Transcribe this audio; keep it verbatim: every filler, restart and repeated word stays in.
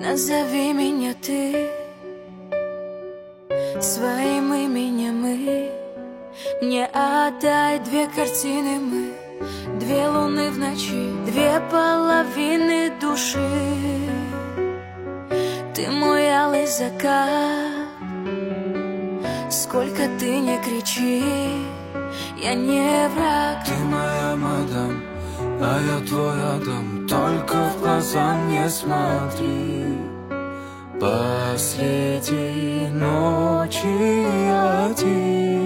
Назови меня ты своим именем и мне отдай две картины мы, две луны в ночи, две половины души. Ты мой алый закат, сколько ты не кричи, я не враг. Ты моя мадам, а я твой Адам, только в глаза не смотри. Посреди ночи один